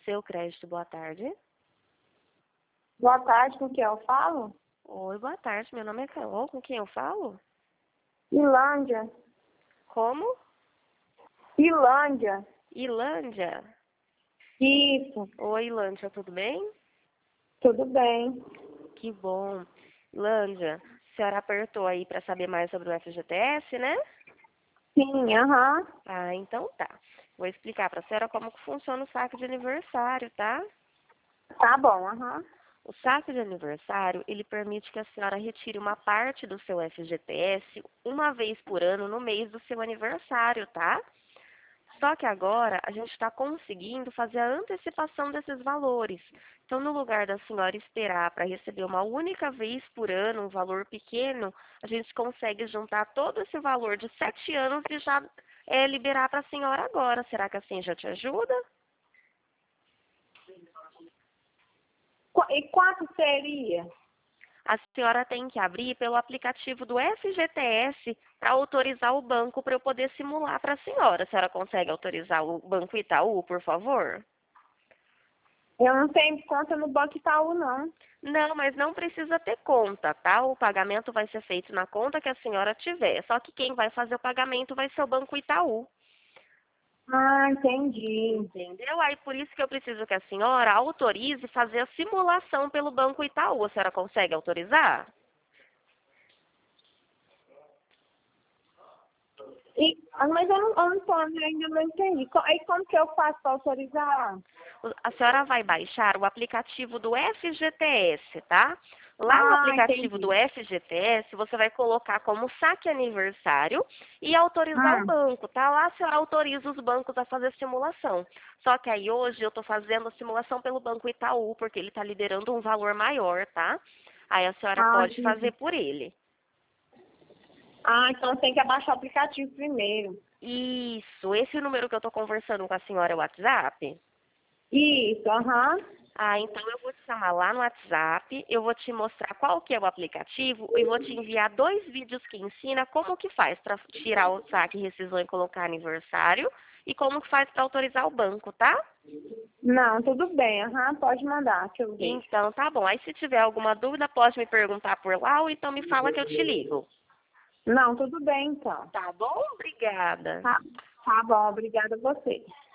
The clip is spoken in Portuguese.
seu crédito. Boa tarde. Boa tarde, com quem eu falo? Oi, boa tarde. Meu nome é Carol. Com quem eu falo? Ilândia. Como? Ilândia. Ilândia. Isso, Oi, Ilândia, tudo bem? tudo bem. Que bom. Ilândia, a senhora apertou aí para saber mais sobre o FGTS, né? Sim, aham. Ah, então tá. Vou explicar para a senhora como que funciona o saque de aniversário, tá? Tá bom, aham. O saque de aniversário, ele permite que a senhora retire uma parte do seu FGTS uma vez por ano no mês do seu aniversário, tá? Só que agora a gente está conseguindo fazer a antecipação desses valores. Então, no lugar da senhora esperar para receber uma única vez por ano um valor pequeno, a gente consegue juntar todo esse valor de 7 anos e já liberar para a senhora agora. Será que assim já te ajuda? E quanto seria? A senhora tem que abrir pelo aplicativo do FGTS para autorizar o banco para eu poder simular para a senhora. A senhora consegue autorizar o Banco Itaú, por favor? Eu não tenho conta no Banco Itaú, não. Não, mas não precisa ter conta, tá? O pagamento vai ser feito na conta que a senhora tiver. Só que quem vai fazer o pagamento vai ser o Banco Itaú. Ah, entendi. Entendeu? Aí por isso que eu preciso que a senhora autorize fazer a simulação pelo Banco Itaú. A senhora consegue autorizar? Mas eu não tô, ainda não entendi. Aí como que eu faço para autorizar? A senhora vai baixar o aplicativo do FGTS, tá? Lá no Ah, aplicativo do entendi. FGTS, você vai colocar como saque aniversário e autorizar o Ah, banco, tá? Lá a senhora autoriza os bancos a fazer simulação. Só que aí hoje eu estou fazendo a simulação pelo Banco Itaú, porque ele está liberando um valor maior, tá? Aí a senhora pode fazer entendi. por ele. Ah, então tem que abaixar o aplicativo primeiro. Isso, esse número que eu estou conversando com a senhora é o WhatsApp? Isso, aham. Ah, então eu vou te chamar lá no WhatsApp, eu vou te mostrar qual que é o aplicativo e vou te enviar 2 vídeos que ensina como que faz para tirar o saque, rescisão e colocar aniversário e como que faz para autorizar o banco, tá? Não, tudo bem, aham, pode mandar que eu vejo. Então tá bom. Aí se tiver alguma dúvida, pode me perguntar por lá ou então me fala que eu te ligo. Não, tudo bem então. Tá bom? Obrigada. Tá, tá bom, obrigada a você.